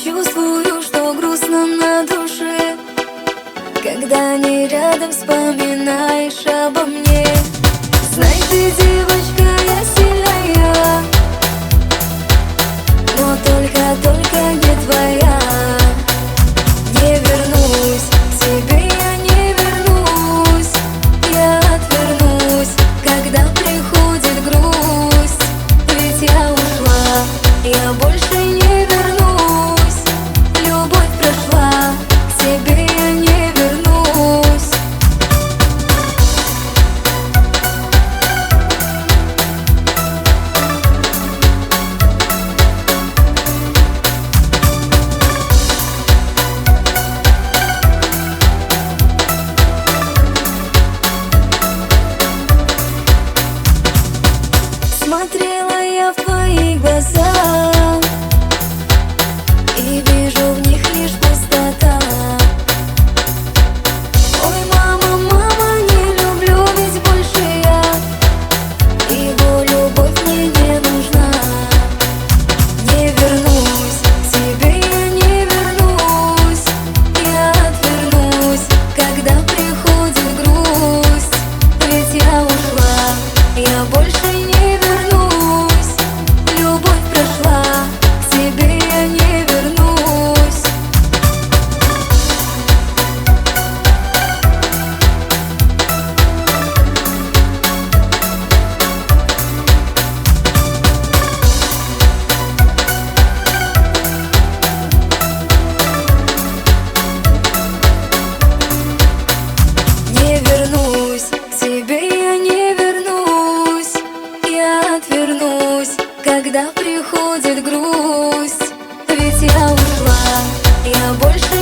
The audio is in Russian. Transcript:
чувствую, что грустно на душе, когда не рядом вспоминаешь обо мне. Знай, ты девочка, я сильная, но только не твоя. Не вернусь к тебе, я не вернусь. Я отвернусь, когда приходит грусть. Ведь я ушла, я больше не вернусь. Любовь прошла, к тебе я не вернусь. Смотрела я в твои глаза и вижу в них лишь пустота. Ой, мама, мама, не люблю ведь больше я. Его любовь мне не нужна. Не вернусь к тебе, я не вернусь. Я отвернусь, когда приходит грусть. Ведь я ушла, я больше не вернусь. Любовь прошла, к тебе я не вернусь. Не вернусь к тебе, я не вернусь. Я отвернусь, когда приходит грусть. Ведь я ушла, я больше